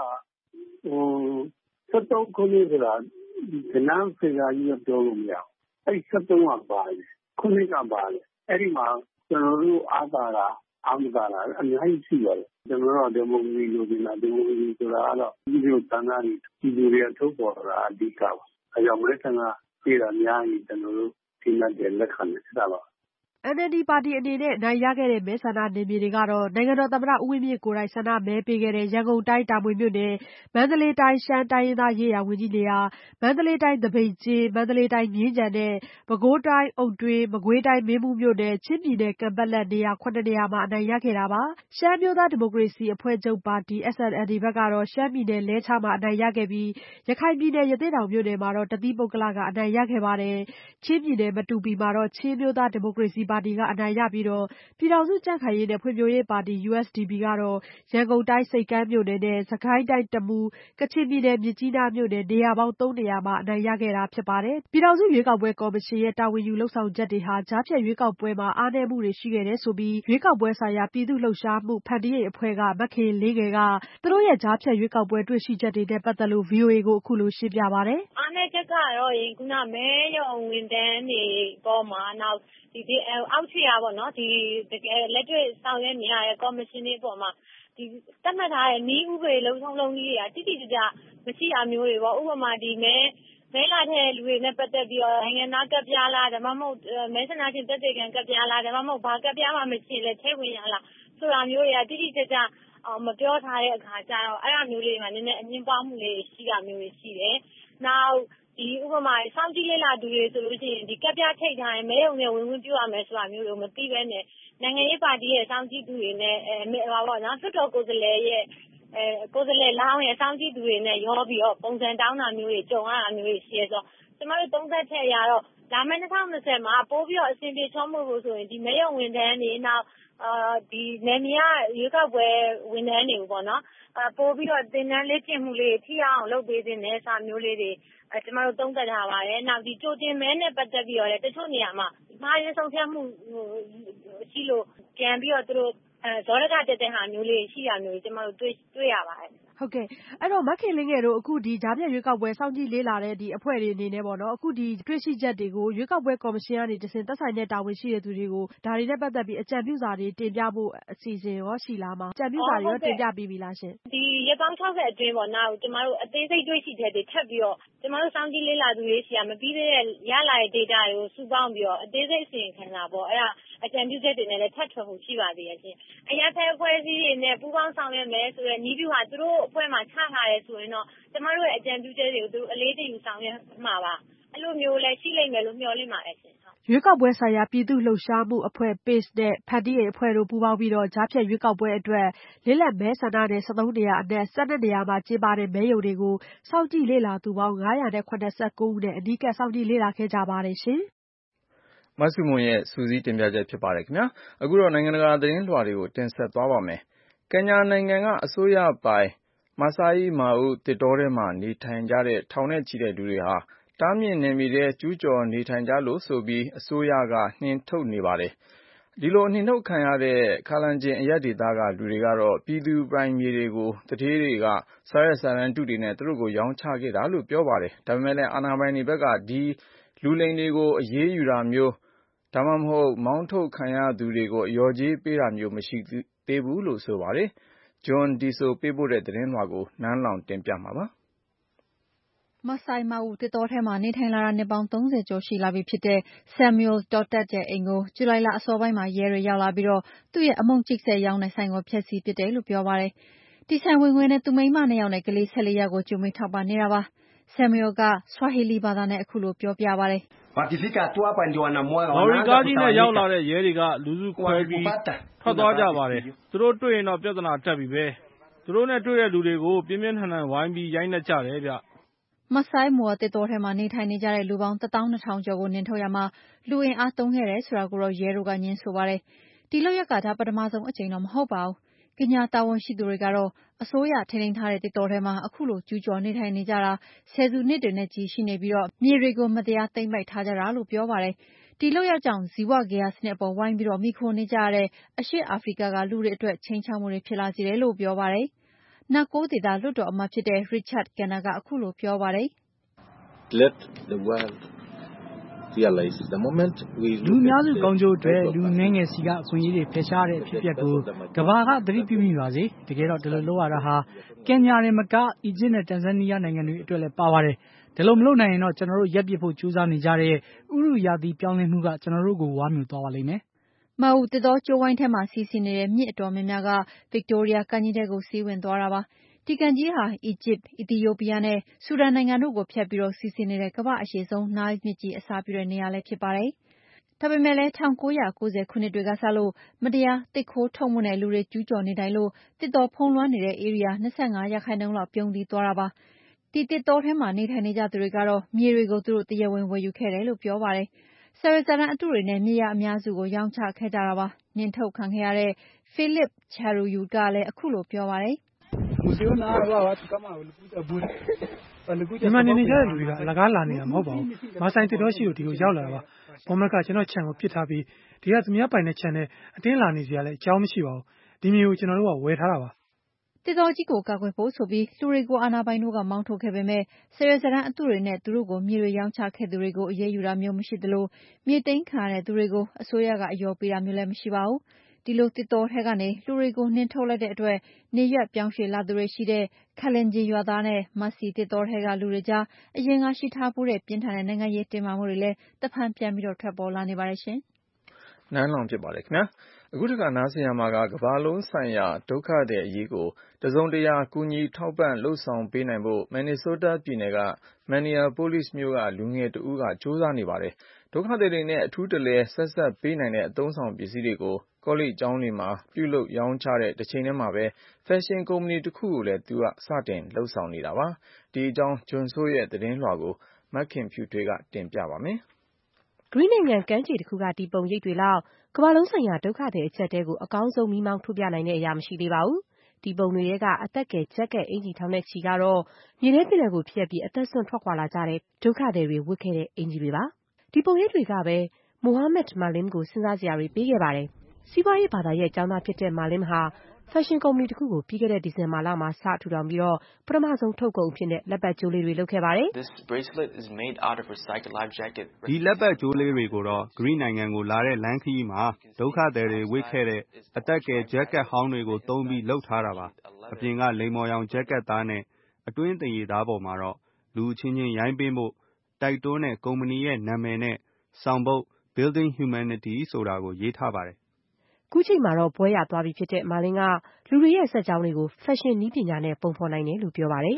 က73ခုနှစ်ဆိုတာကဏ္ဍဖေဂါကြီးကပြောလို့မရဘူးအဲ့73ကပါတယ်ခုနှစ်ကပါတယ်အဲ့ဒီမှာကျွန်တော်တို့အားသာတာအားမသာတာအများကြီးရှိပါတယ်ကျွန်တော်တို့ဒီမိုကရေစီလိုချင်တာဒီမိုကရေစီဆိုတာကတော့ဒီလိုတန်းတာတွေဒီလူတွေကထုတ်ပေါ်တာအဓိကပါအဲကြောင့်မဲဆန္ဒပေးတာများရင်ကျွန်တော်တို့ဒီနဲ့လက်ခံတယ်အဲ့ဒါပါ NLD ပါတီအနေနဲ့နိုင်ရခဲ့တဲ့မဲဆန္ဒနယ်မြေတွေကတော့နိုင်ငံတော်သမ္မတဦးဝင်းမြင့်ကိုယ်တိုင်ဆန္ဒမဲပေးခဲ့တဲ့ရန်ကုန်တိုင်းတာမွေမြို့နယ်၊မန္တလေးတိုင်းရှမ်းတိုင်းရင်းသားရေးရာဝန်ကြီးနေရာ၊မန္တလေးတိုင်းသပိတ်ကျင်း၊မန္တလေးတိုင်းမြင်းခြံနဲ့ပဲခူးတိုင်းအုတ်တွင်း၊မကွေးတိုင်းမင်းဘူးမြို့နယ်၊ချင်းပြည်နယ်ကန်ပက်လက်နေရာ9နေရာမှာအနိုင်ရခဲ့တာပါ။ရှမ်းအမျိုးသားဒီမိုကရေစီအဖွဲ့ချုပ်ပါတီ SNLD ဘက်ကတော့ရှမ်းပြည်နယ်လဲချားမှာအနိုင်ရခဲ့ပြီးရခိုင်ပြည်နယ်ရသေ့တောင်မြို့နယ်မှာတော့တသီးပုဂ္ဂလကအနိုင်ရခဲ့ပါတယ်။ချင်းပြည်နယ်မတူပီမှာတော့ချင်းအမျိုးသားဒီမိုကရေစီပါတီကအနိုင်ရပြီးပြည်ထောင်စုကြံ့ခိုင်ရေးနဲ့ဖွံ့ဖြိုးရေးပါတီ USDP ကတော့ရန်ကုန်တိုင်းဆိပ်ကမ်းမြို့နယ်နဲ့စစ်ကိုင်းတိုင်းတမူး၊ကချင်ပြည်နယ်မြစ်ကြီးနားမြို့နယ်နေရာပေါင်း3နေရာမှာအနိုင်ရခဲ့တာဖြစ်ပါတယ်။ပြည်ထောင်စုရွေးကောက်ပွဲကော်မရှင်ရဲ့တာဝန်ယူလုပ်ဆောင်ချက်တွေဟာကြားဖြတ်ရွေးကောက်ပွဲမှာအားနည်းမှုတွေရှိခဲ့တယ်ဆိုပြီးရွေးကောက်ပွဲဆိုင်ရာပြည်သူ့လှုပ်ရှားမှုဖန်တီးရေးအဖွဲ့ကမခင်လေးငယ်ကသူတို့ရဲ့ကြားဖြတ်ရွေးကောက်ပွဲတွေ့ရှိချက်တွေနဲ့ပတ်သက်လို့ VOA ကိုအခုလိုရှင်းပြပါတယ်။အားနည်းချက်ကတော့ခုနမဲရုံဝန်ထမ်းတွေပေါ်မှာနောက်ဒီအောက်ခြေရပေါ့နော်ဒီတကယ်လက်တွေ့ဆောင်ရွက်နေရတဲ့ကော်မရှင်တွေပေါ်မှာဒီသတ်မှတ်ထားတဲ့နည်းဥပဒေလုံးဆုံးကြီးတွေကတိတိကျကျမရှိတာမျိုးတွေပေါ့ဥပမာဒီမဲလာတဲ့လူတွေနဲ့ပတ်သက်ပြီးတော့နိုင်ငံသားကပ်ပြားလားဒါမှမဟုတ်မဲဆန္ဒရှင်တက်တဲ့ကံကပ်ပြားလားဒါမှမဟုတ်ဘာကပ်ပြားမှမရှိလဲထဲဝင်ရလားဆိုတာမျိုးတွေကတိတိကျကျမပြောထားတဲ့အခါကျတော့အဲ့လိုမျိုးလေးမှာနည်းနည်းအငြင်းပွားမှုလေးရှိတာမျိုးတွေရှိတယ်။နောက်ဒီဥပမာစောင့်ကြည့်လေ့လာသူတွေဆိုလို့ရှိရင်ဒီကပ်ပြားထိတ်ထားရင်မဲရုံနဲ့ဝင်ပြုရမယ်ဆိုတာမျိုးတွေမသိဘဲနဲ့နိုင်ငံရေးပါတီရဲ့စောင့်ကြည့်သူတွေနဲ့ဟောပေါ့နော်ဆွတ်တော်ကိုယ်စားလှယ်ရဲ့ကိုယ်စားလှယ်လောင်းရဲ့စောင့်ကြည့်သူတွေနဲ့ရောပြီးတော့ပုံစံတောင်းတာမျိုးတွေကြုံရတာမျိုးတွေရှိရဲဆိုကျမတို့သုံးသက်ချက်ရတော့လာမယ့်2020မှာပိုးပြီးတော့အဆင်ပြေချောမှုလို့ဆိုရင်ဒီမဲရုံဝန်ထမ်းတွေနောက်ဒီနယ်မြေကရွေးကောက်ပွဲဝန်ထမ်းတွေပေါ့နော်ပို့ပြီးတော့သင်တန်းလေ့ကျင့်မှုလေးထိအောင်လုပ်ပေးတဲ့စာမျိုးလေးတွေကျမတို့သုံးသပ်ထားပါတယ်။နောက်ဒီကြိုတင်မဲနဲ့ပတ်သက်ပြီးတော့လည်းတချို့နေရာမှာမှားယွင်းဆုံးဖြတ်မှုရှိလို့ပြန်ပြီးတော့သူတို့ဇောရကတက်တဲ့ဟာမျိုးလေးရှိတာမျိုးကျမတို့တွေ့ရပါတယ်။ဟုတ်ကဲ့အဲ့တော့မခင်လင်းငယ်တို့အခုဒီကြားပြတ်ရွေးကောက်ပွဲစောင့်ကြည့်လေ့လာတဲ့ဒီအဖွဲ့တွေအနေနဲ့ပေါ့နော်အခုဒီတွေ့ရှိချက်တွေကိုရွေးကောက်ပွဲကော်မရှင်ကနေတစင်သက်ဆိုင်တဲ့တာဝန်ရှိတဲ့သူတွေကိုဒါတွေနဲ့ပတ်သက်ပြီးအကြံပြုစာတွေတင်ပြဖို့အစီအစဉ်ရောရှိလားမအကြံပြုစာတွေရောတင်ပြပြီးပြီလားရှင်ဒီရက်ပေါင်း60အတွင်းပေါ့နောက်ကျမတို့အသေးစိတ်တွေ့ရှိချက်တွေထပ်ပြီးတော့ကျမတို့စောင့်ကြည့်လေ့လာသူတွေရှိရမပြီးသေးတဲ့ရလာတဲ့ data တွေကိုစုပေါင်းပြီးတော့အသေးစိတ်အစီရင်ခံတာပေါ့အဲ့ဒါအကြံပြုချက်တွေနဲ့လည်းထပ်ထွက်ဖို့ရှိပါသေးရဲ့ရှင်အရာဖက်အဖွဲ့အစည်းတွေနဲ့ပူးပေါင်းဆောင်ရွက်မယ်ဆိုတဲ့နည်းဗျူဟာသူတို့အဖွဲ့မှာချထားရဲဆိုရင်တော့ကျမတို့ရဲ့အကြံပြုချက်တွေကိုသူအလေးတယူဆောင်ရွက်မှာပါအဲ့လိုမျိုးလည်းရှိလိမ့်မယ်လို့မျှော်လင့်ပါတယ်ရှင်ရွေးကောက်ပွဲဆိုင်ရာပြည်သူ့လှုပ်ရှားမှုအဖွဲ့ PACE နဲ့ဖန်တီးရေးအဖွဲ့တို့ပူးပေါင်းပြီးတော့ကြားဖြတ်ရွေးကောက်ပွဲအတွက်လစ်လက်မဲဆန္ဒနယ်13နေရာအနက်12နေရာမှာကျင်းပတဲ့မဲရုံတွေကိုစောင့်ကြည့်လေ့လာသူပေါင်း989ဦးနဲ့အနီးကပ်စောင့်ကြည့်လေ့လာခဲ့ကြပါတယ်ရှင်မဆုမွန်ရဲ့စူးစီးတင်ပြချက်ဖြစ်ပါတယ်ခင်ဗျာအခုတော့နိုင်ငံတကာသတင်းလွှာတွေကိုတင်ဆက်သွားပါမယ်ကင်ညာနိုင်ငံကအစိုးရပိုင်မာဆိုင်မာအူတစ်တောထဲမှာနေထိုင်ကြတဲ့ထောင်နဲ့ချီတဲ့လူတွေဟာတားမြစ်နယ်မြေထဲကျူးကျော်နေထိုင်ကြလို့ဆိုပြီးအစိုးရကနှင်ထုတ်နေပါတယ်ဒီလိုနှင်ထုတ်ခံရတဲ့ခါလန်ကျင်အရက်ဒေသကလူတွေကတော့ပြည်သူပိုင်မြေတွေကိုတထေးတွေကစာရွက်စာတမ်းတုတွေနဲ့သူတို့ကိုရောင်းချခဲ့တာလို့ပြောပါတယ်ဒါပေမဲ့လည်းအာဏာပိုင်တွေဘက်ကဒီလူလိမ်တွေကိုအရေးယူတာမျိုးဒါမှမဟုတ်မောင်းထုတ်ခံရသူတွေကိုအလျော်ကြေးပေးတာမျိုးမရှိသေးဘူးလို့ဆိုပါတယ်ဂျွန်ဒီဆိုပေးပို့တဲ့သတင်းလွှာကိုနန်းလောင်တင်ပြမှာပါမာဆိုင်မာအူတစ်တောထဲမှာနေထိုင်လာတာနှစ်ပေါင်း30ကျော်ရှိလာပြီဖြစ်တဲ့ Samuel Totet ရဲ့အိမ်ကိုဇူလိုင်လအစောပိုင်းမှာရဲတွေရောက်လာပြီးတော့သူ့ရဲ့အမုန့်ကျိတ်ဆက်ရောင်းတဲ့ဆိုင်ကိုဖျက်ဆီးပစ်တယ်လို့ပြောပါတယ်။ဒီဆိုင်ဝင်ခွင့်နဲ့သူမိန်းမ2ယောက်နဲ့ကလေး14ယောက်ကိုကျွေးမွေးထောက်ပံ့နေတာပါ။ Samuel က Swahili ဘာသာနဲ့အခုလိုပြောပြပါတယ်။မော်ရီကားကြီးနဲ့ရောက်လာတဲ့ရဲတွေကလူစုခွဲပြီးထွက်သွားကြပါတယ်။သူတို့တွေ့ရင်တော့ပြဿနာတက်ပြီပဲ။သူတို့နဲ့တွေ့တဲ့လူတွေကိုပြင်းပြင်းထန်ထန်ဝိုင်းပြီးရိုက်နှက်ကြတယ်ဗျ။မဆိုင်မွာတစ်တောထဲမှာနေထိုင်နေကြတဲ့လူပေါင်း12000ကျော်ကိုနှင်ထုတ်ရမှာလူအင်အားသုံးခဲ့တယ်ဆိုတာကိုတော့ရဲတို့ကငြင်းဆိုပါတယ်။ဒီလုပ်ရက်ကဒါပထမဆုံးအကြိမ်တော့မဟုတ်ပါဘူး။ကညာတာဝန်ရှိသူတွေကတော့အစိုးရထိန်းသိမ်းထားတဲ့တစ်တောထဲမှာအခုလိုကျူးကျော်နေထိုင်နေကြတာဆယ်စုနှစ်တွေနဲ့ကြီးရှိနေပြီးတော့မြေတွေကိုမတရားသိမ်းပိုက်ထားကြတာလို့ပြောပါတယ်။ဒီလုပ်ရကြောင့်ဇီဝဂေဟစနစ်အပေါ်ဝိုင်းပြီးတော့မိခိုနေကြရတဲ့အရှေ့အာဖရိကကလူတွေအတွက်ချိန်ချောက်မှုတွေဖြစ်လာစေတယ်လို့ပြောပါတယ်။နတ်ကိုးဒေသလွှတ်တော်အမတ်ဖြစ်တဲ့ Richard Kenner ကအခုလိုပြောပါတယ်။လူအများစုကောင်းကျိုးအတွက်လူနည်းငယ်စီကအခွင့်အရေးတွေဖယ်ရှားတဲ့အဖြစ်အပျက်ကိုကမ္ဘာကသတိပြုမိပါစေ။တကယ်တော့ဒီလိုလုပ်ရတာဟာကင်ညာနဲ့မကအီဂျစ်နဲ့တန်ဇန်နီးယားနိုင်ငံတွေအတွက်လည်းပါပါတယ်။ဒီလိုမလုပ်နိုင်ရင်တော့ကျွန်တော်တို့ရပ်ပစ်ဖို့ကြိုးစားနေကြတဲ့ဥရုရာသီပြောင်းလဲမှုကကျွန်တော်တို့ကိုဝါမြူသွားပါလိမ့်မယ်။မာအူတစ်တောကျိုးဝိုင်းထဲမှာစီးနေတဲ့မြစ်အတော်များများက Victoria ကမ်းကြီးထဲကိုစီးဝင်သွားတာပါ။ဒီကန်ကြီးဟာအီဂျစ်၊အီသီယိုးပီးယားနဲ့ဆူဒန်နိုင်ငံတို့ကိုဖြတ်ပြီးတော့စီးဆင်းနေတဲ့ကမ္ဘာ့အရှည်ဆုံးနိုင်းမြစ်ကြီးအစပြုတဲ့နေရာလည်းဖြစ်ပါတယ်။ဒါပေမဲ့လည်း1990ခုနှစ်တွေကစလို့မတရားသစ်ခိုးထုတ်မှုနဲ့လူတွေကျူးကျော်နေထိုင်လို့တစ်တောဖုံးလွှမ်းနေတဲ့ဧရိယာ25%လောက်ပြုန်းတီးသွားတာပါ။ဒီတစ်တောထဲမှာနေထိုင်နေကြသူတွေကတော့မြေတွေကိုသူတို့တရားဝင်ဝယ်ယူခဲ့တယ်လို့ပြောပါတယ်။စာရွက်စာတမ်းအတုတွေနဲ့မြေယာအများစုကိုရောင်းချခဲ့ကြတာပါ။နှင်ထုတ်ခံခဲ့ရတဲ့ Philip Charuyu ကလည်းအခုလိုပြောပါတယ်။မြန်မာနေကြတဲ့လူတွေကအလကားလာနေတာမဟုတ်ပါဘူး။မာဆိုင်တစ်တောရှိလို့ဒီကိုရောက်လာတာပါ။ဘောမက်ကကျွန်တော်ခြံကိုပစ်ထားပြီးဒီကသူများပိုင်တဲ့ခြံနဲ့အတင်းလာနေစရာလည်းအကြောင်းမရှိပါဘူး။ဒီမြေကိုကျွန်တော်တို့ကဝယ်ထားတာပါတစ်တော်ကြီးကိုကာကွယ်ဖို့ဆိုပြီးလူတွေကိုအာဏာပိုင်တို့ကမောင်းထုတ်ခဲ့ပေမဲ့ဆယ်ရွယ်စတန်းအတုတွေနဲ့သူတို့ကိုမြေတွေရောင်းချခဲ့သူတွေကိုအရေးယူတာမျိုးမရှိသလိုမြေသိမ်းခံရတဲ့သူတွေကိုအစိုးရကအယောပေးတာမျိုးလည်းမရှိပါဘူး။ဒီလိုတစ်တော်ထဲကနေလူတွေကိုနှင်ထုတ်လိုက်တဲ့အတွက်နေရွက်ပြောင်းရွှေ့လာသူတွေရှိတဲ့ခလင်ကြီးရွာသားနဲ့မတ်စီတစ်တော်ထဲကလူတွေကြားအရင်ကရှိထားဖို့တဲ့ပြင်းထန်တဲ့နိုင်ငံရေးတင်းမာမှုတွေလည်းတဖန်ပြန်ပြီးထွက်ပေါ်လာနေပါတယ်ရှင်။နန်းလောင်ဖြစ်ပါတယ်ခင်ဗျာ။အခုတခါနားဆင်ရမှာကကမ္ဘာလုံးဆိုင်ရာဒုက္ခသည်အရေးကိုတစုံတရာကူညီထောက်ပံ့လှုပ်ဆောင်ပေးနိုင်ဖို့မင်နီဆိုးတားပြည်နယ်ကMinneapolisမြို့ကလူငယ်တဦးကကြိုးစားနေပါတယ်။ဒုက္ခသည်တွေနဲ့အထူးတလဲဆက်ဆက်ပေးနိုင်တဲ့အသုံးဆောင်ပစ္စည်းတွေကိုကောလိပ်ကျောင်းတွေမှာပြုလုပ်ရောင်းချတဲ့တစ်ချိန်တည်းမှာပဲဖက်ရှင်ကုမ္ပဏီတစ်ခုကိုလည်းသူကစတင်လှုပ်ဆောင်နေတာပါ။ဒီအကြောင်းဂျွန်ဆိုးရဲ့သတင်းလွှာကိုမခင်ဖြူထွေးကတင်ပြပါမယ်။ဂရိနိုင်ငံကမ်းခြေတစ်ခုကဒီပုံရိပ်တွေလောက်ကမ္ဘာလုံးဆိုင်ရာဒုက္ခသည်အချက်တဲကိုအကောင်းဆုံးမီးမောင်းထုတ်ပြနိုင်တဲ့အရာမရှိသေးပါဘူး။ဒီပုံတွေထဲကအသက်ငယ်ဂျက်ကက်အင်ဂျီထောင်တဲ့ချီကတော့မြေထဲပင်လယ်ကိုဖြတ်ပြီးအသက်ဆွန့်ထွက်ခွာလာကြတဲ့ဒုက္ခသည်တွေဝတ်ခဲ့တဲ့အင်ဂျီတွေပါ။ဒီပုံရိပ်တွေကပဲမိုဟာမက်မာလင်ကိုစဉ်းစားစရာတွေပေးခဲ့ပါတယ်။စီးပွားရေးဘာသာရဲ့ကျောင်းသားဖြစ်တဲ့မာလင်ဟာဖက်ရှင်ကုမ္ပဏီတစ်ခုကိုပြီးခဲ့တဲ့ဒီဇင်ဘာလမှာစထူထောင်ပြီးပထမဆုံးထုတ်ကုန်အဖြစ်နဲ့လက်ပတ်ကြိုးလေးတွေလုပ်ခဲ့ပါတယ်။ "ဒီလက်ပတ်ကြိုးလေးတွေကိုတော့ဂရိနိုင်ငံကိုလာတဲ့လမ်းခရီးမှာဒုက္ခသည်တွေဝတ်ခဲ့တဲ့အသက်ကယ်ဂျက်ကက်ဟောင်းတွေကိုသုံးပြီးလုပ်ထားတာပါ။အပြင်ကလိမ္မော်ရောင်ဂျက်ကက်သားနဲ့အတွင်းသရေသားပေါ်မှာတော့လူအချင်းချင်းရိုင်းပင်းဖို့တိုက်တွန်းတဲ့ကုမ္ပဏီရဲ့နာမည်နဲ့ဆောင်ပုဒ် Building Humanity ဆိုတာကိုရေးထားပါတယ်။ "ခုချိန်မှာတော့ဘွဲ့ရသွားပြီဖြစ်တဲ့မာလင်ကလူတွေရဲ့စက်ကြောင်းတွေကိုဖက်ရှင်နည်းပညာနဲ့ပုံဖော်နိုင်တယ်လို့ပြောပါတယ်။ "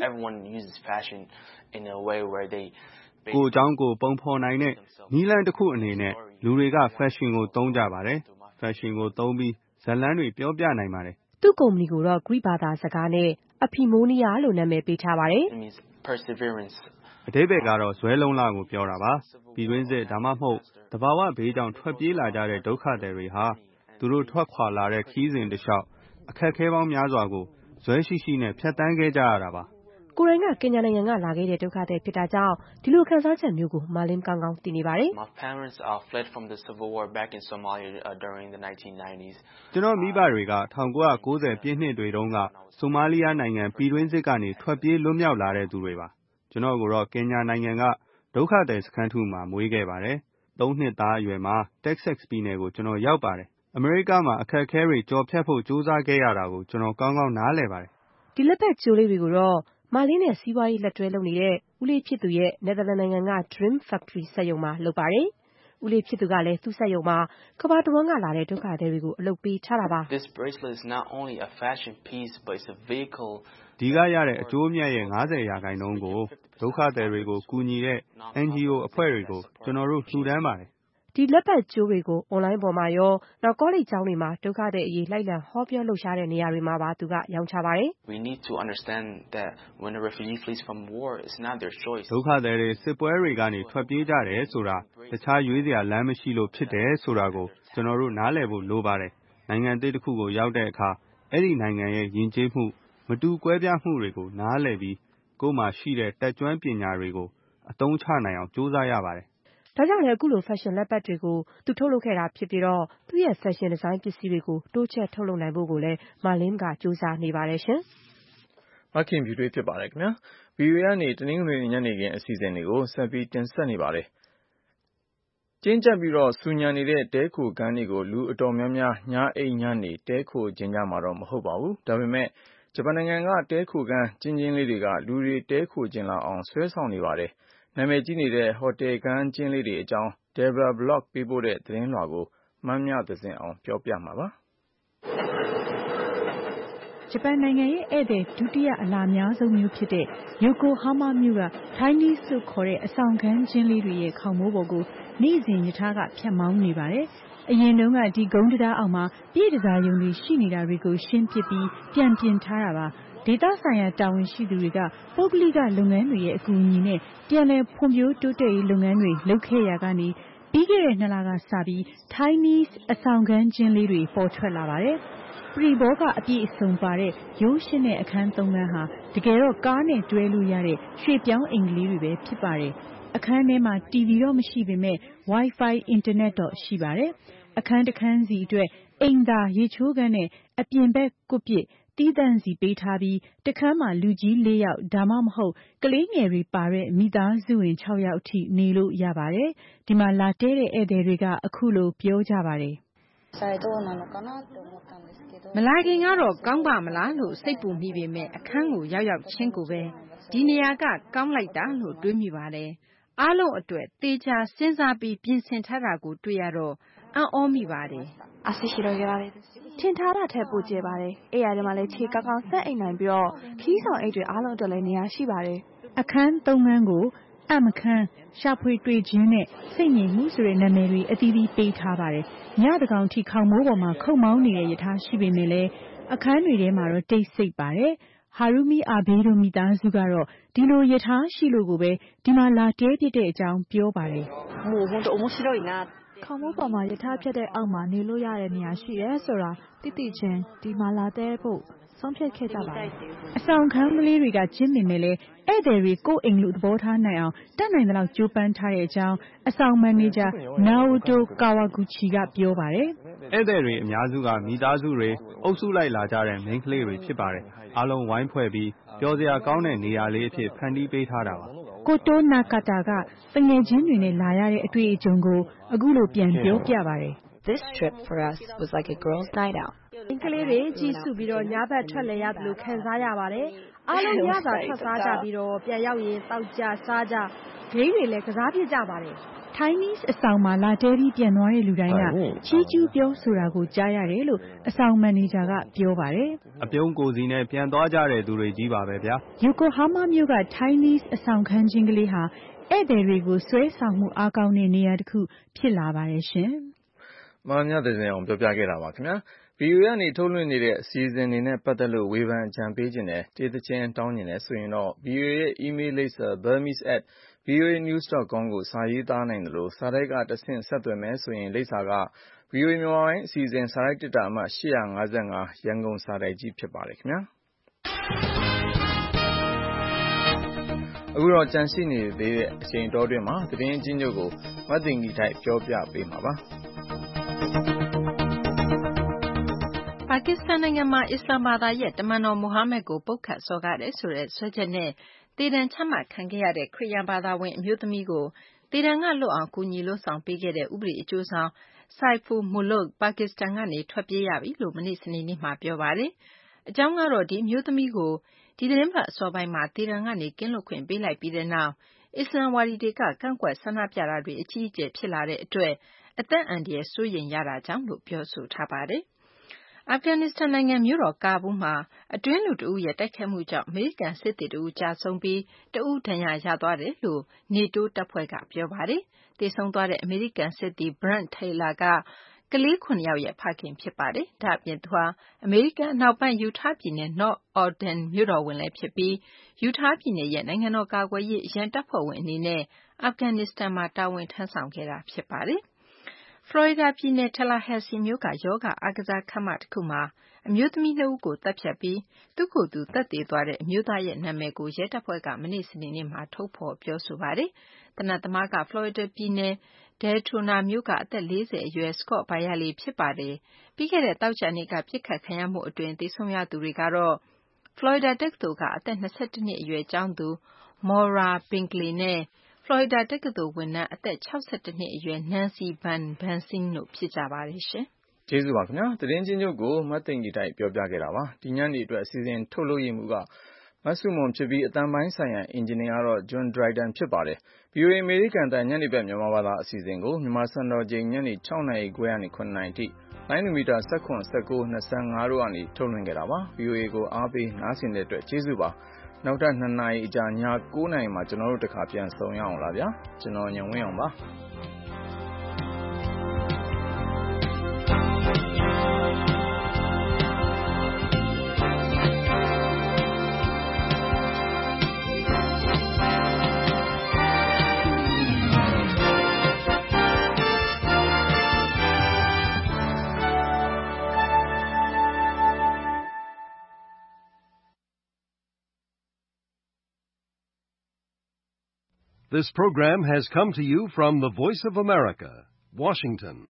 ကိုယ့်အကြောင်းကိုယ်ပုံဖော်နိုင်တဲ့နည်းလမ်းတစ်ခုအနေနဲ့လူတွေကဖက်ရှင်ကိုသုံးကြပါတယ်။ဖက်ရှင်ကိုသုံးပြီးဇာတ်လမ်းတွေပြောပြနိုင်ပါတယ်။ " သူ့ကုမ္ပဏီကိုတော့ဂရိဘာသာစကားနဲ့ Ephimonia လို့နာမည်ပေးထားပါတယ်။ "အဓိပ္ပါယ်ကတော့ဇွဲလုံ့လကိုပြောတာပါ။ပြည်တွင်းစစ်ဒါမှမဟုတ်သဘာဝဘေးကြောင့်ထွက်ပြေးလာကြတဲ့ဒုက္ခသည်တွေဟာသူတို့ထွက်ခွာလာတဲ့ခရီးစဉ်တလျှောက်အခက်အခဲပေါင်းများစွာကိုဇွဲရှိရှိနဲ့ဖြတ်သန်းခဲ့ကြရတာပါ။ " ကိုယ်တိုင်ကကင်ညာနိုင်ငံကလာခဲ့တဲ့ဒုက္ခသည်ဖြစ်တာကြောင့်ဒီလိုခံစားချက်မျိုးကိုမာလင်ကောင်းကောင်းသိနေပါတယ်။ "ကျနော့်မိဘတွေက1990ပြည့်နှစ်တွေတုန်းကဆိုမာလီယာနိုင်ငံပြည်တွင်းစစ်ကနေထွက်ပြေးလွတ်မြောက်လာတဲ့သူတွေပါ။ကျနော့်ကိုတော့ကင်ညာနိုင်ငံကဒုက္ခသည်စခန်းတစ်ခုမှာမွေးခဲ့ပါတယ်။3 နှစ်သားအရွယ်မှာတက္ကဆက်ပြည်နယ်ကိုကျနော်ရောက်ပါတယ်။အမေရိကမှာအခက်အခဲတွေကျော်ဖြတ်ဖို့ကြိုးစားခဲ့ရတာကိုကျနော်ကောင်းကောင်းနားလည်ပါတယ်။ " ဒီလက်ပတ်ကြိုးလေးတွေကိုတော့မာလင်နဲ့စီးပွားရေးလက်တွဲလုပ်နေတဲ့ဦးလေးဖြစ်သူရဲ့နယ်သာလန်နိုင်ငံက Dream Factory စက်ရုံမှာလုပ်ပါတယ်။ဦးလေးဖြစ်သူကလည်းသူ့စက်ရုံမှာကမ္ဘာတဝန်းကလာတဲ့ဒုက္ခသည်တွေကိုအလုပ်ပေးထားတာပါ။ "ဒီကရတဲ့အကျိုးအမြတ်ရဲ့50%ကိုဒုက္ခသည်တွေကိုကူညီတဲ့ NGO အဖွဲ့တွေကိုကျနော်တို့လှူဒါန်းပါတယ်။ " ဒီလက်ပတ်ကြိုးတွေကိုအွန်လိုင်းပေါ်မှာရောကောလိပ်ကျောင်းတွေမှာဒုက္ခသည်အရေးလိုက်လံဟောပြောလှုပ်ရှားတဲ့နေရာတွေမှာပါသူကရောင်းချပါတယ်။ "ဒုက္ခသည်တွေစစ်ပွဲတွေကနေထွက်ပြေးကြတယ်ဆိုတာတခြားရွေးစရာလမ်းမရှိလို့ဖြစ်တယ်ဆိုတာကိုကျနော်တို့နားလည်ဖို့လိုပါတယ်။နိုင်ငံသစ်တစ်ခုကိုရောက်တဲ့အခါအဲ့ဒီနိုင်ငံရဲ့ယဉ်ကျေးမှုမတူကွဲပြားမှုတွေကိုနားလည်ပြီးကိုယ့်မှာရှိတဲ့တတ်ကျွမ်းပညာတွေကိုအသုံးချနိုင်အောင်ကြိုးစားရပါတယ်။ " ဒါကြောင့်လည်းခုလိုဖက်ရှင်လက်ပတ်တွေကိုသူထုတ်လုပ်ခဲ့တာဖြစ်ပြီးသူ့ရဲ့ဖက်ရှင်ဒီဇိုင်းပစ္စည်းတွေကိုတိုးချဲ့ထုတ်လုပ်နိုင်ဖို့ကိုလည်းမာလင်ကကြိုးစားနေပါတယ်ရှင်။မခင်ဖြူထွေးဖြစ်ပါတယ်ခင်ဗျာ။ VOA ကနေတနင်္ဂနွေနေ့ညနေခင်းအစီအစဉ်တွေကိုဆက်ပြီးတင်ဆက်နေပါတယ်။ကျဉ်းကျပ်ပြီးဆူညံနေတဲ့တည်းခိုခန်းတွေကိုလူအတော်များများညအိပ်ညနေတည်းခိုချင်ကြမှာတော့မဟုတ်ပါဘူး။ဒါပေမဲ့ဂျပန်နိုင်ငံကတည်းခိုခန်းကျဉ်းကျဉ်းလေးတွေကလူတွေတည်းခိုချင်လာအောင်ဆွဲဆောင်နေပါတယ်။နာမည်ကြီးနေတဲ့ဟိုတယ်ခန်းကျဉ်းလေးတွေအကြောင်း Deborah Bloch ပေးပို့တဲ့သတင်းလွှာကိုမမြသဇင်အောင်ပြောပြမှာပါ။ဂျပန်နိုင်ငံရဲ့ဧည့်သည်ဒုတိယအလာများဆုံးမြို့ဖြစ်တဲ့ယိုကိုဟားမားမြို့က Tainis လို့ခေါ်တဲ့အဆောင်ခန်းကျဉ်းလေးတွေရဲ့ခေါင်မိုးပေါ်ကိုနေ့စဉ်ရထားကဖြတ်မောင်းနေပါတယ်။အရင်တုန်းကဒီကုန်းတရားအောက်မှာပြည့်တန်ဆာရုံတွေရှိနေတာတွေကိုရှင်းပစ်ပြီးပြန်ပြင်ထားတာပါ။ဒေသဆိုင်ရာတာဝန်ရှိသူတွေကပုဂ္ဂလိကလုပ်ငန်းတွေရဲ့အကူအညီနဲ့ပြန်လည်ဖွံ့ဖြိုးတိုးတက်ရေးလုပ်ငန်းတွေလုပ်ခဲ့ရာကနေပြီးခဲ့တဲ့2 လကစပြီး Tainis အဆောင်ခန်းကျဉ်းလေးတွေပေါ်ထွက်လာပါတယ်။ပရိဘောဂအပြည့်အစုံပါတဲ့ရိုးရှင်းတဲ့အခန်း3 ခန်းဟာတကယ်တော့ကားနဲ့တွဲလို့ရတဲ့ရွှေ့ပြောင်းအိမ်ကလေးတွေပဲဖြစ်ပါတယ်။အခန်းထဲမှာ TV တော့မရှိပေမဲ့ Wi-Fi အင်တာနက်တော့ရှိပါတယ်။အခန်းတစ်ခန်းစီအတွက်အိမ်သာရေချိုးခန်းနဲ့အပြင်ဘက်ကွပ်ပစ်တီးသန့်စီပေးထားပြီးတခန်းမှာလူကြီး4 ယောက်ဒါမှမဟုတ်ကလေးငယ်တွေပါတဲ့မိသားစုဝင်6 ယောက်အထိနေလို့ရပါတယ်။ဒီမှာလာတဲတဲ့ဧည့်သည်တွေကအခုလိုပြောကြပါတယ်မလာခင်ကတော့ကောင်းပါမလားလို့စိတ်ပူမိပေမဲ့အခန်းကိုရောက်ချင်းကိုပဲဒီနေရာကကောင်းလိုက်တာလို့တွေးမိပါတယ်။အားလုံးအတွက်သေချာစဉ်းစားပြီးပြင်ဆင်ထားတာကိုတွေ့ရတော့အံ့ဩမိပါတယ်ထင်ထားတာထက်ပိုကျပါတယ်။အိမ်ယာထဲမှာလည်းခြေကောင်းကောင်းဆက်အိမ်နိုင်ပြီးတော့ခီးဆောင်အိတ်တွေအားလုံးအတွက်လည်းနေရာရှိပါတယ်။အခန်း3 ခန်းကိုအမခန်းရှာဖွေတွေ့ခြင်းနဲ့စိတ်ငြိမ်မှုဆိုတဲ့နာမည်တွေအသီးသီးပေးထားပါတယ်။ညတကောင်ထိခေါင်မိုးပေါ်မှာခုတ်မောင်းနေတဲ့ယထာရှိပေမဲ့လည်းအခန်းတွေထဲမှာတော့တိတ်ဆိတ်ပါတယ်။ဟာရူမီအာဘေးတို့မိသားစုကတော့ဒီလိုယထာရှိလို့ကိုပဲဒီမှာလာတဲပြတဲ့အကြောင်းပြောပါတယ်ခေါင်မိုးပေါ်မှာယထာဖြတ်တဲ့အောက်မှာနေလို့ရတဲ့နေရာရှိရဲဆိုတာသိချင်းဒီမှာလာတဲဖို့ဆုံးဖြတ်ခဲ့ကြပါတယ်အဆောင်ခန်းကလေးတွေကကျင်းနေမယ်လေဧည့်သည်တွေကိုယ်အိမ်လူသဘောထားနိုင်အောင်တတ်နိုင်သလောက်ကြိုးပမ်းထားတဲ့အကြောင်းအဆောင်မန်နေဂျာနာအိုတိုကာဝါဂူချီကပြောပါတယ်ဧည့်သည်တွေအများစုကမိသားစုတွေအုပ်စုလိုက်လာကြတဲ့မိန်းကလေးတွေဖြစ်ပါတယ်အားလုံးဝိုင်းဖွဲ့ပြီးပျော်စရာကောင်းတဲ့နေရာလေးအဖြစ်ဖန်တီးပေးထားတာပါကိုတိုနာကာတာကတငယ်ချင်းတွေနဲ့လာရတဲ့အတွေ့အကြုံကိုအခုလိုပြန်ပြောပြပါတယ် This trip for us was like a girls' night out. အင်္ဂလိပ်တွေကြီးစုပြီးတော့ညဘက်ထွက်လည်ရတယ်လို့ခံစားရပါတယ်။အားလုံးညစာထွက်စားကြပြီးတော့ပြန်ရောက်ရင်တောက်ကြစားကြဂိမ်းတွေလည်းကစားပြကြပါတယ်။ Chinese အဆောင်မှာလာတဲပြီးပြန်သွားတဲ့လူတိုင်းကချီးကျူးပြောဆိုတာကိုကြားရတယ်လို့အဆောင်မန်နေဂျာကပြောပါတယ်။အပြုံးကိုစီနဲ့ပြန်သွားကြတဲ့သူတွေကြီးပါပဲဗျာ။ Yokohama မြို့က Chinese အဆောင်ခန်းချင်းကလေးဟာဧည့်သည်တွေကိုဆွဲဆောင်မှုအားကောင်းတဲ့နေရာတစ်ခုဖြစ်လာပါတယ်ရှင်။မမြတ်တဲ့အောင်ပြောပြခဲ့တာပါခင်ဗျာ။ VOA ကနေထုတ်လွှင့်နေတဲ့အစီအစဉ်တွေနဲ့ပတ်သက်လို့ဝေဖန်အကြံပေးခြင်းနဲ့ကျေးဇူးချင်းတောင်းနေတယ်ဆိုရင်တော့ VOA ရဲ့ email လိပ်စာ burmese@voanews.com ကိုစာရေးသားနိုင်တယ်လို့စာတိုက်ကတဆင့်ဆက်သွယ်မယ်ဆိုရင်လိပ်စာက VOA မြန်မာပိုင်းအစီအစဉ်စာရိုက်တစ်တာအမှတ်855ရန်ကုန်စာတိုက်ကြီးဖြစ်ပါတယ်ခင်ဗျာ။အခုတော့ကြန့်ရှိနေသေးတဲ့အချိန်တောတွင်းမှာသတင်းအချင်းချုပ်ကိုမသိင်္ဂီထိုက်ပြောပြပေးမှာပါ။ပါကစ္စတန်နိုင်ငံမှာအစ္စလာမ်ဘာသာရဲ့တမန်တော်မိုဟာမက်ကိုပုတ်ခတ်စော်ကားတယ်ဆိုတဲ့စွဲချက်နဲ့သေဒဏ်ချမှတ်ခံခဲ့ရတဲ့ခရစ်ယာန်ဘာသာဝင်အမျိုးသမီးကိုသေဒဏ်ကလွတ်အောင်ကူညီလုပ်ဆောင်ပေးခဲ့တဲ့ဥပဒေအကျိုးဆောင် Saiful Mulk ပါကစ္စတန်ကနေထွက်ပြေးရပြီလို့မနေ့စနေနေ့မှာပြောပါတယ်။အကြောင်းကတော့ဒီအမျိုးသမီးကိုဒီသီတင်းပတ်အစောပိုင်းမှာသေဒဏ်ကနေကင်းလွတ်ခွင့်ပေးလိုက်ပြီးတဲ့နောက်အစ္စလာမ်ဝါဒီတွေကကန့်ကွက်ဆန္ဒပြတာတွေအကြီးအကျယ်ဖြစ်လာတဲ့အတွက်အသက်အန္တရာယ်စိုးရိမ်ရတာကြောင့်လို့ပြောဆိုထားပါတယ်။အာဖဂန်နစ္စတန်နိုင်ငံမြို့တော်ကာဘူးမှာအတွင်းလူတဦးရဲ့တိုက်ခိုက်မှုကြောင့်အမေရိကန်စစ်သည်တဦးကျဆုံးပြီးတဦးဒဏ်ရာရသွားတယ်လို့ NATO တပ်ဖွဲ့ကပြောပါတယ်။သေဆုံးသွားတဲ့အမေရိကန်စစ်သည် Brent Taylor ကကလေး7 ယောက်ရဲ့ဖခင်ဖြစ်ပါတယ်။ဒါ့အပြင်သူဟာအမေရိကန်အနောက်ပိုင်းယူထားပြည်နယ် North Ogden မြို့တော်ဝန်လည်းဖြစ်ပြီးယူထားပြည်နယ်ရဲ့နိုင်ငံတော်ကာကွယ်ရေးအရန်တပ်ဖွဲ့ဝင်အနေနဲ့အာဖဂန်နစ္စတန်မှာတာဝန်ထမ်းဆောင်ခဲ့တာဖြစ်ပါတယ်။ဖလော်ရီဒါပြည်နယ် Tallahassee မြို့ကယောဂအားကစားခန်းမတခုမှာအမျိုးသမီး2ဦးကိုသတ်ဖြတ်ပြီးသူ့ကိုယ်သူသတ်သေသွားတဲ့အမျိုးသားရဲ့နာမည်ကိုရဲတပ်ဖွဲ့ကမနေ့စနေနေ့မှာထုတ်ဖော်ပြောဆိုပါတယ်။သေနတ်သမားကဖလော်ရီဒါပြည်နယ် Daytona မြို့ကအသက်40အရွယ် Scott Byerly ဖြစ်ပါတယ်။ပြီးခဲ့တဲ့သောကြာနေ့ကပစ်ခတ်ခံရမှုအတွင်းသေဆုံးရသူတွေကတော့ဖလော်ရီဒါတက္ကသိုလ်ကအသက်21နှစ်အရွယ်ကျောင်းသူ Maura Binkley နဲ့ဖလော်ရီဒါတက္ကသိုလ်ဝန်ထမ်းအသက်62နှစ်အရွယ် Nancy Van Bunsing တို့ဖြစ်ကြပါတယ်ရှင်။ကျေးဇူးပါခင်ဗျာ။သတင်းချင်းချုပ်ကိုမသိင်္ဂီထိုက်ပြောပြခဲ့တာပါ။ဒီညနေအတွက်အစီအစဉ်ထုတ်လုပ်ရမှုကမဆုမွန်ဖြစ်ပြီးအတန်းပိုင်းဆိုင်ရာအင်ဂျင်နီယာကတော့ John Dryden ဖြစ်ပါတယ်။ VOA အမေရိကန်တန်ညနေဘက်မြန်မာဘာသာအစီအစဉ်ကိုမြန်မာစံတော်ချိန်ညနေ6:00နာရီခွဲကနေ9:00နာရီအထိလိုင်းမီတာ17, 19, 25တို့ကနေထုတ်လွှင့်ခဲ့တာပါ။ VOA ကိုအားပေးနားဆင်တဲ့အတွက်ကျေးဇူးပါ။နောက်ထပ်2နာရီအကြာည9:00နာရီမှာကျွန်တော်တို့တခါပြန်ဆုံရအောင်လားဗျာ။ကျွန်တော်ညဝင်းအောင်ပါ။ This program has come to you from the Voice of America, Washington.